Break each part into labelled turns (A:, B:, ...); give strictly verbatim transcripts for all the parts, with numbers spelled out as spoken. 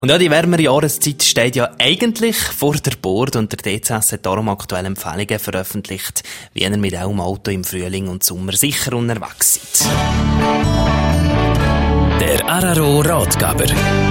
A: Und ja, die wärmere Jahreszeit steht ja eigentlich vor der Bord und der D C S hat darum aktuelle Empfehlungen veröffentlicht, wie ihr mit eurem Auto im Frühling und Sommer sicher unterwegs seid.
B: Der Araro-Ratgeber.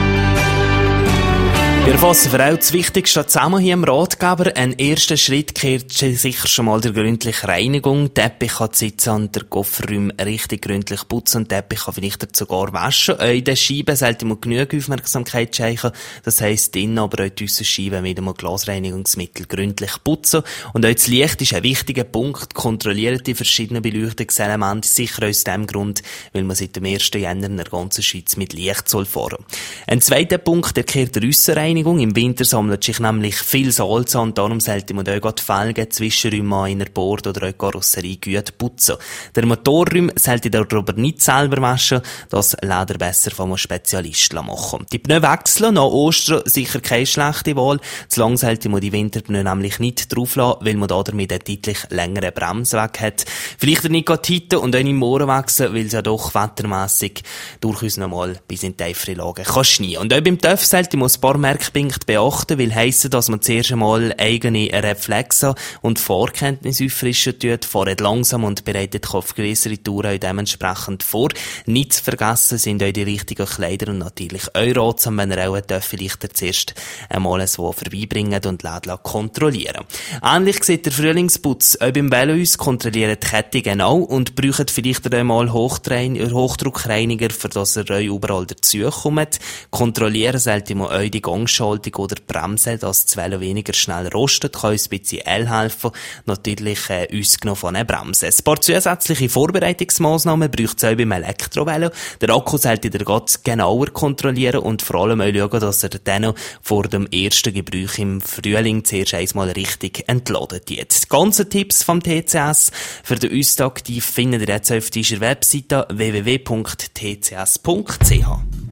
A: Wir fassen für auch das Wichtigste zusammen hier im Ratgeber. Ein erster Schritt gehört sicher schon mal der gründliche Reinigung. Teppich kann sitzen und der Kofferraum richtig gründlich putzen und Teppich kann vielleicht sogar waschen. In den Scheiben sollte man genug Aufmerksamkeit schenken. Das heisst, innen aber auch die Aussenscheiben mit einem Glasreinigungsmittel gründlich putzen. Und auch das Licht ist ein wichtiger Punkt. Kontrolliert die verschiedenen Beleuchtungselemente. Sicher aus dem Grund, weil man seit dem ersten Jänner in der ganzen Schweiz mit Licht soll fahren. Ein zweiter Punkt, der gehört der Aussenreinigung. Im Winter sammelt sich nämlich viel Salz an und darum sollte man auch die Felgen, Zwischenräume in der Bord oder auch die Karosserie gut putzen. Der Motorraum sollte darüber nicht selber waschen, das leider besser von einem Spezialisten machen. Die Pneu wechseln, nach Ostern sicher keine schlechte Wahl. Zu lang sollte man die Winterpneu nämlich nicht drauf lassen, weil man da damit einen deutlich längeren Bremsweg hat. Vielleicht nicht gerade heute und auch nicht morgen wechseln, weil es ja doch wettermässig durchaus noch mal bis in die tiefere Lage kann schneien. Und auch beim TÜV sollte man ein paar Merkpunkte beachten, will heissen, dass man zuerst einmal eigene Reflexe und Vorkenntnisse auffrischen tut, fahrt langsam und bereitet sich auf gewisse Touren dementsprechend vor. Nicht zu vergessen sind auch die richtigen Kleider und natürlich auch ratsam, wenn ihr auch TÜV vielleicht zuerst einmal so vorbeibringt und Läden kontrollieren. Ähnlich sieht der Frühlingsputz auch beim Velohaus, kontrolliert die Kette genau und braucht vielleicht einmal Hochdruckreiniger, für das ihr euch überall dazukommt. Kontrollieren sollte man auch die Gangschaltung oder die Bremse, dass das Velo weniger schnell rostet, kann uns ein bisschen helfen. Natürlich äh, ausgenommen von einer Bremse. Ein paar zusätzliche Vorbereitungsmaßnahmen braucht es auch beim Elektrovelo. Der Akku sollte ihr ganz genauer kontrollieren und vor allem auch schauen, dass er dann vor dem ersten Gebrauch im Frühling zuerst einmal richtig entladen wird. Die ganzen Tipps vom T C S für den Austag, die findet ihr jetzt auf unserer Webseite w w w punkt t c s punkt c h.